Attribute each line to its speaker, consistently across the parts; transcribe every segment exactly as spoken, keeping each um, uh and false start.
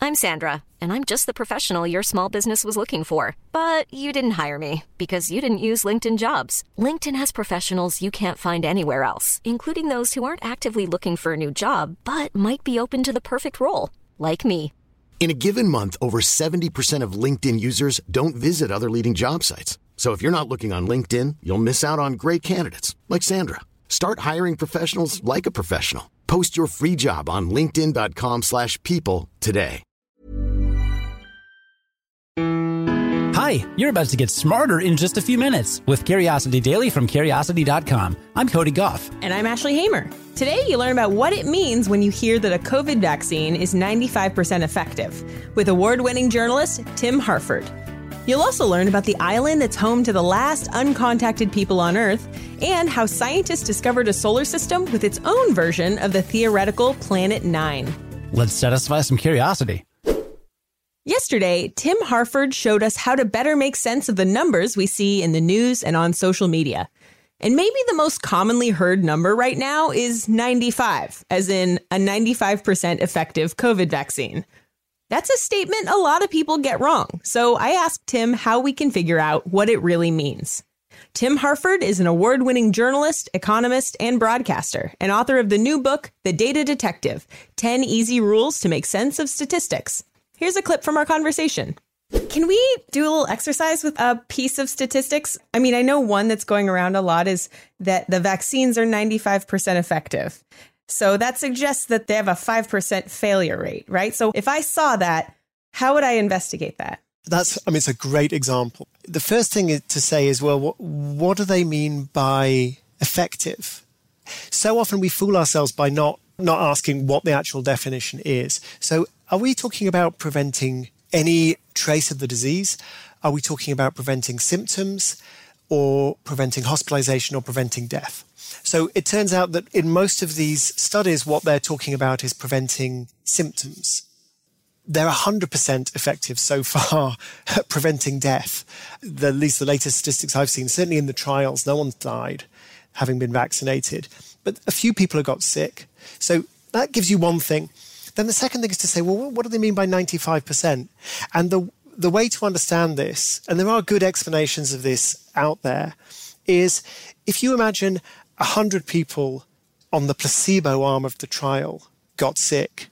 Speaker 1: I'm Sandra, and I'm just the professional your small business was looking for. But you didn't hire me because you didn't use LinkedIn Jobs. LinkedIn has professionals you can't find anywhere else, including those who aren't actively looking for a new job, but might be open to the perfect role, like me.
Speaker 2: In a given month, over seventy percent of LinkedIn users don't visit other leading job sites. So if you're not looking on LinkedIn, you'll miss out on great candidates like Sandra. Start hiring professionals like a professional. Post your free job on linkedin dot com slash people today.
Speaker 3: Hi, you're about to get smarter in just a few minutes with Curiosity Daily from Curiosity dot com. I'm Cody Goff.
Speaker 4: And I'm Ashley Hamer. Today, you learn about what it means when you hear that a COVID vaccine is ninety-five percent effective with award-winning journalist Tim Harford. You'll also learn about the island that's home to the last uncontacted people on Earth and how scientists discovered a solar system with its own version of the theoretical Planet Nine.
Speaker 3: Let's satisfy some curiosity.
Speaker 4: Yesterday, Tim Harford showed us how to better make sense of the numbers we see in the news and on social media. And maybe the most commonly heard number right now is ninety-five, as in a ninety-five percent effective COVID vaccine. That's a statement a lot of people get wrong, so I asked Tim how we can figure out what it really means. Tim Harford is an award-winning journalist, economist, and broadcaster, and author of the new book, The Data Detective, ten Easy Rules to Make Sense of Statistics. Here's a clip from our conversation. Can we do a little exercise with a piece of statistics? I mean, I know one that's going around a lot is that the vaccines are ninety-five percent effective. So that suggests that they have a five percent failure rate, right? So if I saw that, how would I investigate that?
Speaker 5: That's, I mean, it's a great example. The first thing to say is, well, what, what do they mean by effective? So often we fool ourselves by not, not asking what the actual definition is. So are we talking about preventing any trace of the disease? Are we talking about preventing symptoms or preventing hospitalization or preventing death? So it turns out that in most of these studies, what they're talking about is preventing symptoms. They're one hundred percent effective so far at preventing death. The, at least the latest statistics I've seen, certainly in the trials, no one's died having been vaccinated. But a few people have got sick. So that gives you one thing. Then the second thing is to say, well, what do they mean by ninety-five percent? And the the way to understand this, and there are good explanations of this out there, is if you imagine one hundred people on the placebo arm of the trial got sick,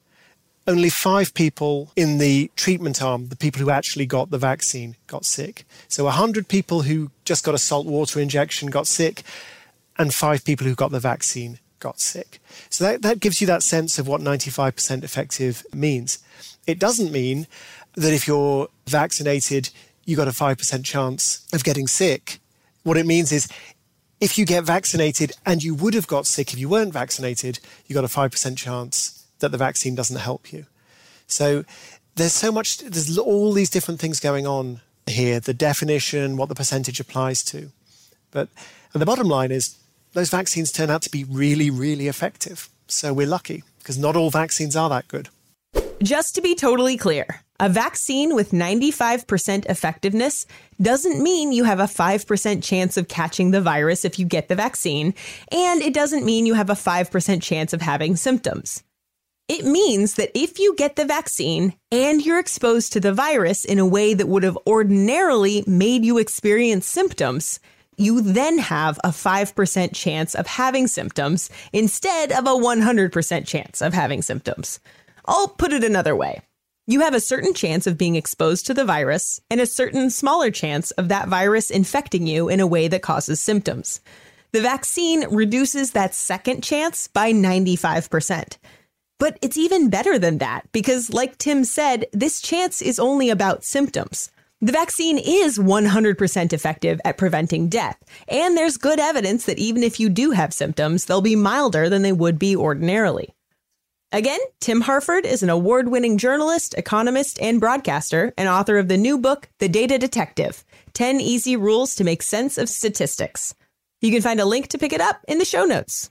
Speaker 5: only five people in the treatment arm, the people who actually got the vaccine, got sick. So one hundred people who just got a salt water injection got sick, and five people who got the vaccine got sick. So that, that gives you that sense of what ninety-five percent effective means. It doesn't mean that if you're vaccinated, you got a five percent chance of getting sick. What it means is if you get vaccinated and you would have got sick if you weren't vaccinated, you got a five percent chance that the vaccine doesn't help you. So there's so much, there's all these different things going on here, the definition, what the percentage applies to. But and the bottom line is those vaccines turn out to be really, really effective. So we're lucky because not all vaccines are that good.
Speaker 4: Just to be totally clear, a vaccine with ninety-five percent effectiveness doesn't mean you have a five percent chance of catching the virus if you get the vaccine, and it doesn't mean you have a five percent chance of having symptoms. It means that if you get the vaccine and you're exposed to the virus in a way that would have ordinarily made you experience symptoms, you then have a five percent chance of having symptoms instead of a one hundred percent chance of having symptoms. I'll put it another way. You have a certain chance of being exposed to the virus and a certain smaller chance of that virus infecting you in a way that causes symptoms. The vaccine reduces that second chance by ninety-five percent. But it's even better than that because, like Tim said, this chance is only about symptoms. The vaccine is one hundred percent effective at preventing death, and there's good evidence that even if you do have symptoms, they'll be milder than they would be ordinarily. Again, Tim Harford is an award-winning journalist, economist, and broadcaster, and author of the new book, The Data Detective, ten Easy Rules to Make Sense of Statistics. You can find a link to pick it up in the show notes.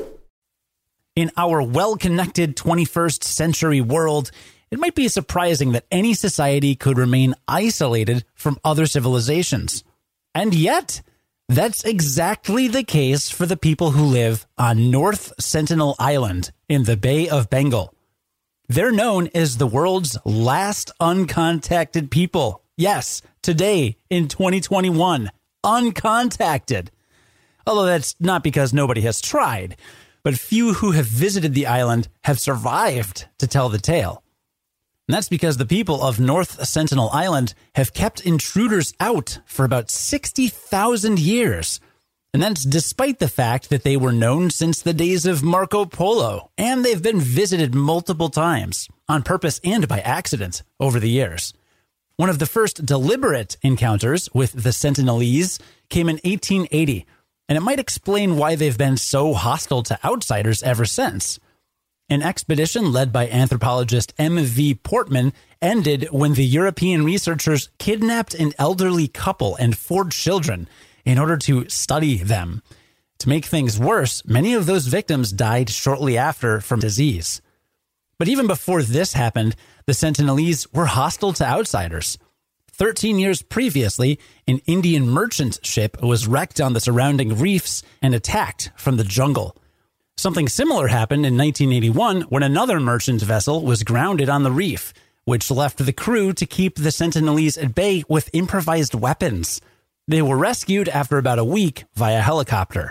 Speaker 3: In our well-connected twenty-first century world, it might be surprising that any society could remain isolated from other civilizations. And yet, that's exactly the case for the people who live on North Sentinel Island in the Bay of Bengal. They're known as the world's last uncontacted people. Yes, today in twenty twenty-one, uncontacted. Although that's not because nobody has tried, but few who have visited the island have survived to tell the tale. And that's because the people of North Sentinel Island have kept intruders out for about sixty thousand years. And that's despite the fact that they were known since the days of Marco Polo, and they've been visited multiple times, on purpose and by accident, over the years. One of the first deliberate encounters with the Sentinelese came in eighteen eighty, and it might explain why they've been so hostile to outsiders ever since. An expedition led by anthropologist M V Portman ended when the European researchers kidnapped an elderly couple and four children in order to study them. To make things worse, many of those victims died shortly after from disease. But even before this happened, the Sentinelese were hostile to outsiders. Thirteen years previously, an Indian merchant ship was wrecked on the surrounding reefs and attacked from the jungle. Something similar happened in nineteen eighty-one when another merchant vessel was grounded on the reef, which left the crew to keep the Sentinelese at bay with improvised weapons. They were rescued after about a week via helicopter.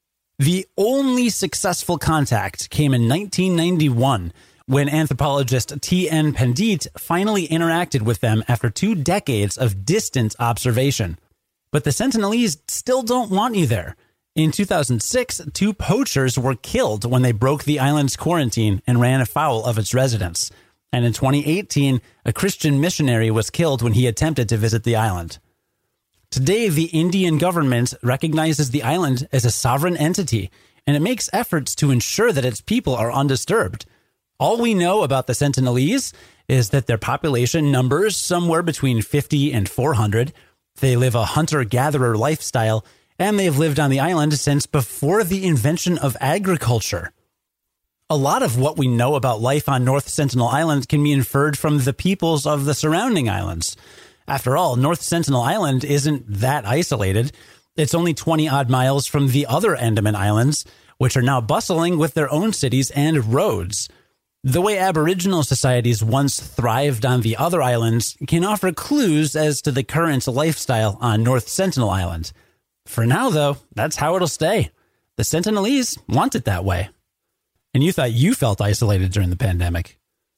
Speaker 3: The only successful contact came in nineteen ninety-one, when anthropologist T N Pandit finally interacted with them after two decades of distant observation. But the Sentinelese still don't want you there. In two thousand six, two poachers were killed when they broke the island's quarantine and ran afoul of its residents. And in twenty eighteen, a Christian missionary was killed when he attempted to visit the island. Today, the Indian government recognizes the island as a sovereign entity, and it makes efforts to ensure that its people are undisturbed. All we know about the Sentinelese is that their population numbers somewhere between fifty and four hundred. They live a hunter-gatherer lifestyle, and they've lived on the island since before the invention of agriculture. A lot of what we know about life on North Sentinel Island can be inferred from the peoples of the surrounding islands. After all, North Sentinel Island isn't that isolated. It's only twenty-odd miles from the other Andaman Islands, which are now bustling with their own cities and roads. The way Aboriginal societies once thrived on the other islands can offer clues as to the current lifestyle on North Sentinel Island. For now, though, that's how it'll stay. The Sentinelese want it that way. And you thought you felt isolated during the pandemic.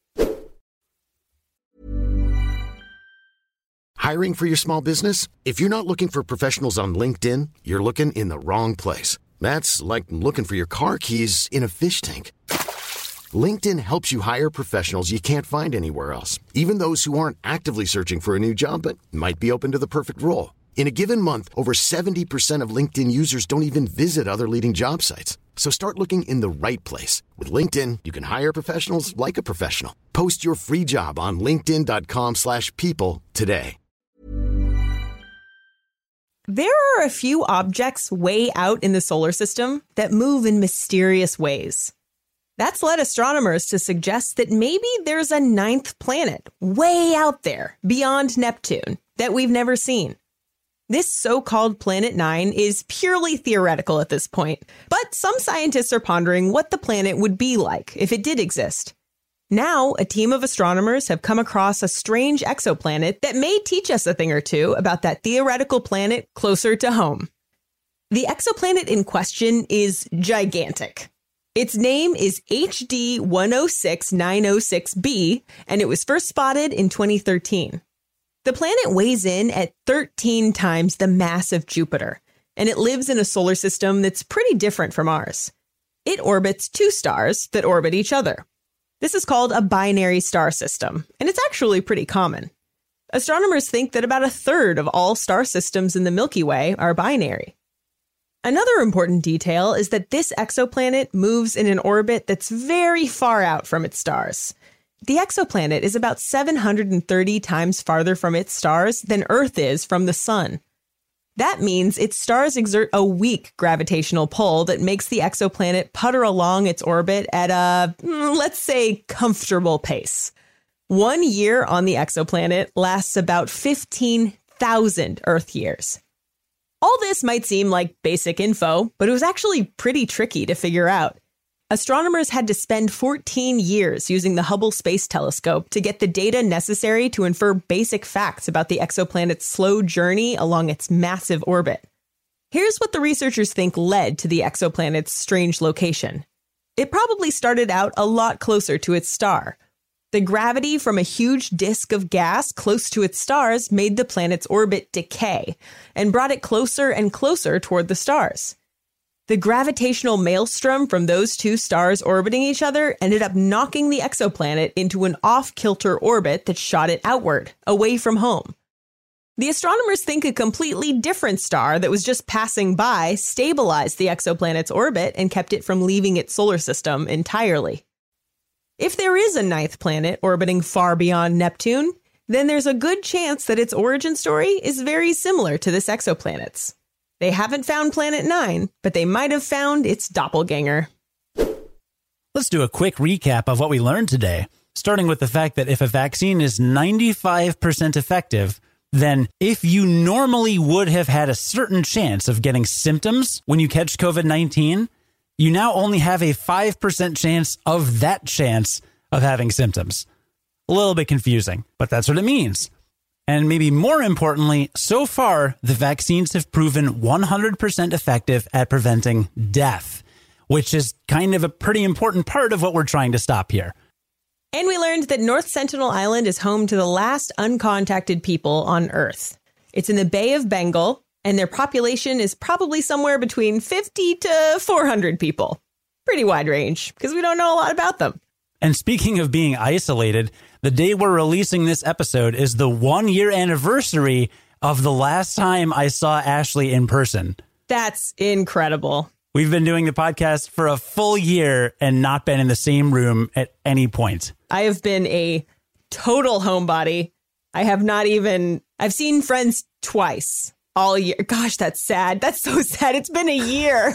Speaker 2: Hiring for your small business? If you're not looking for professionals on LinkedIn, you're looking in the wrong place. That's like looking for your car keys in a fish tank. LinkedIn helps you hire professionals you can't find anywhere else, even those who aren't actively searching for a new job but might be open to the perfect role. In a given month, over seventy percent of LinkedIn users don't even visit other leading job sites. So start looking in the right place. With LinkedIn, you can hire professionals like a professional. Post your free job on linkedin.com slash people today.
Speaker 4: There are a few objects way out in the solar system that move in mysterious ways. That's led astronomers to suggest that maybe there's a ninth planet way out there beyond Neptune that we've never seen. This so-called Planet Nine is purely theoretical at this point, but some scientists are pondering what the planet would be like if it did exist. Now, a team of astronomers have come across a strange exoplanet that may teach us a thing or two about that theoretical planet closer to home. The exoplanet in question is gigantic. Its name is H D one oh six nine oh six b, and it was first spotted in twenty thirteen. The planet weighs in at thirteen times the mass of Jupiter, and it lives in a solar system that's pretty different from ours. It orbits two stars that orbit each other. This is called a binary star system, and it's actually pretty common. Astronomers think that about a third of all star systems in the Milky Way are binary. Another important detail is that this exoplanet moves in an orbit that's very far out from its stars. The exoplanet is about seven hundred thirty times farther from its stars than Earth is from the sun. That means its stars exert a weak gravitational pull that makes the exoplanet putter along its orbit at a, let's say, comfortable pace. One year on the exoplanet lasts about fifteen thousand Earth years. All this might seem like basic info, but it was actually pretty tricky to figure out. astronomers had to spend fourteen years using the Hubble Space Telescope to get the data necessary to infer basic facts about the exoplanet's slow journey along its massive orbit. Here's what the researchers think led to the exoplanet's strange location. It probably started out a lot closer to its star. The gravity from a huge disk of gas close to its stars made the planet's orbit decay and brought it closer and closer toward the stars. The gravitational maelstrom from those two stars orbiting each other ended up knocking the exoplanet into an off-kilter orbit that shot it outward, away from home. The astronomers think a completely different star that was just passing by stabilized the exoplanet's orbit and kept it from leaving its solar system entirely. If there is a ninth planet orbiting far beyond Neptune, then there's a good chance that its origin story is very similar to this exoplanet's. They haven't found Planet Nine, but they might have found its doppelganger.
Speaker 3: Let's do a quick recap of what we learned today, starting with the fact that if a vaccine is ninety-five percent effective, then if you normally would have had a certain chance of getting symptoms when you catch COVID nineteen, you now only have a five percent chance of that chance of having symptoms. A little bit confusing, but that's what it means. And maybe more importantly, so far, the vaccines have proven one hundred percent effective at preventing death, which is kind of a pretty important part of what we're trying to stop here.
Speaker 4: And we learned that North Sentinel Island is home to the last uncontacted people on Earth. It's in the Bay of Bengal, and their population is probably somewhere between fifty to four hundred people. Pretty wide range, because we don't know a lot about them.
Speaker 3: And speaking of being isolated, the day we're releasing this episode is the one-year anniversary of the last time I saw Ashley in person.
Speaker 4: That's incredible.
Speaker 3: We've been doing the podcast for a full year and not been in the same room at any point.
Speaker 4: I have been a total homebody. I have not even... I've seen friends twice all year. Gosh, that's sad. That's so sad. It's been a year.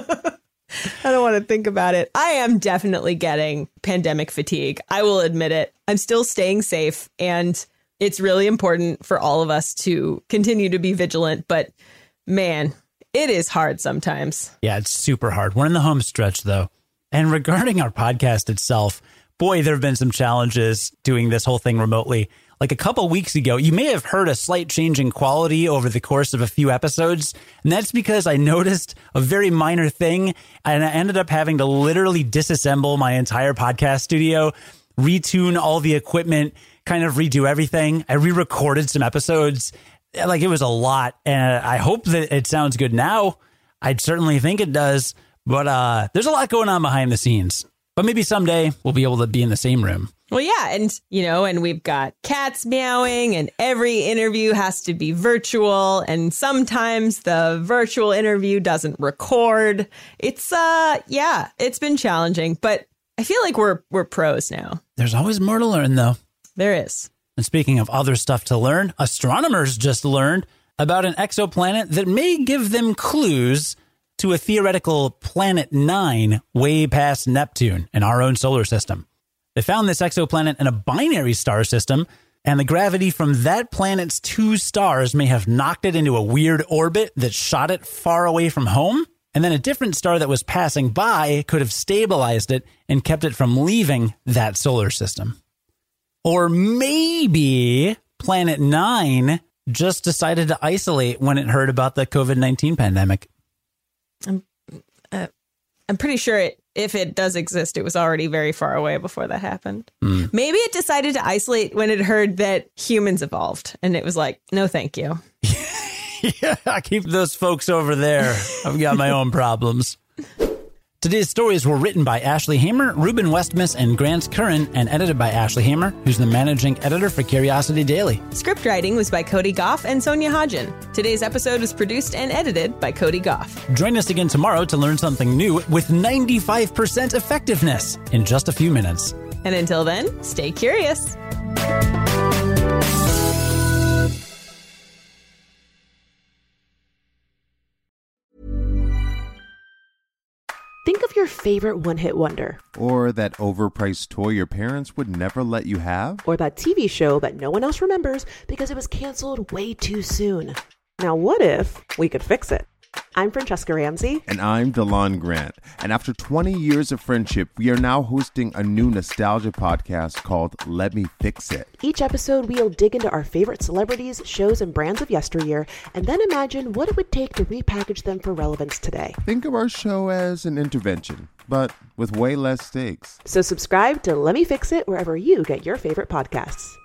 Speaker 4: I don't want to think about it. I am definitely getting pandemic fatigue. I will admit it. I'm still staying safe, and it's really important for all of us to continue to be vigilant. But man, it is hard sometimes.
Speaker 3: Yeah, it's super hard. We're in the home stretch, though. And regarding our podcast itself, boy, there have been some challenges doing this whole thing remotely. Like a couple weeks ago, you may have heard a slight change in quality over the course of a few episodes. And that's because I noticed a very minor thing. And I ended up having to literally disassemble my entire podcast studio, retune all the equipment, kind of redo everything. I re-recorded some episodes. Like, it was a lot. And I hope that it sounds good now. I'd certainly think it does. But uh, there's a lot going on behind the scenes. But maybe someday we'll be able to be in the same room.
Speaker 4: Well, yeah. And, you know, and we've got cats meowing, and every interview has to be virtual. And sometimes the virtual interview doesn't record. It's, uh, yeah, it's been challenging, but I feel like we're we're pros now.
Speaker 3: There's always more to learn, though.
Speaker 4: There is.
Speaker 3: And speaking of other stuff to learn, astronomers just learned about an exoplanet that may give them clues to a theoretical Planet Nine way past Neptune in our own solar system. They found this exoplanet in a binary star system, and the gravity from that planet's two stars may have knocked it into a weird orbit that shot it far away from home. And then a different star that was passing by could have stabilized it and kept it from leaving that solar system. Or maybe Planet Nine just decided to isolate when it heard about the COVID nineteen pandemic.
Speaker 4: I'm, uh, I'm pretty sure it, if it does exist, it was already very far away before that happened. Mm. Maybe it decided to isolate when it heard that humans evolved, and it was like, no, thank you.
Speaker 3: Yeah, keep those folks over there. I've got my own problems. Today's stories were written by Ashley Hamer, Ruben Westmus, and Grant Curran, and edited by Ashley Hamer, who's the managing editor for Curiosity Daily.
Speaker 4: Script writing was by Cody Goff and Sonia Hodgen. Today's episode was produced and edited by Cody Goff.
Speaker 3: Join us again tomorrow to learn something new with ninety-five percent effectiveness in just a few minutes.
Speaker 4: And until then, stay curious.
Speaker 6: Think of your favorite one-hit wonder.
Speaker 7: Or that overpriced toy your parents would never let you have.
Speaker 6: Or that T V show that no one else remembers because it was canceled way too soon. Now what if we could fix it? I'm Francesca Ramsey.
Speaker 7: And I'm DeLon Grant. And after twenty years of friendship, we are now hosting a new nostalgia podcast called Let Me Fix It.
Speaker 6: Each episode, we'll dig into our favorite celebrities, shows, and brands of yesteryear, and then imagine what it would take to repackage them for relevance today.
Speaker 7: Think of our show as an intervention, but with way less stakes.
Speaker 6: So subscribe to Let Me Fix It wherever you get your favorite podcasts.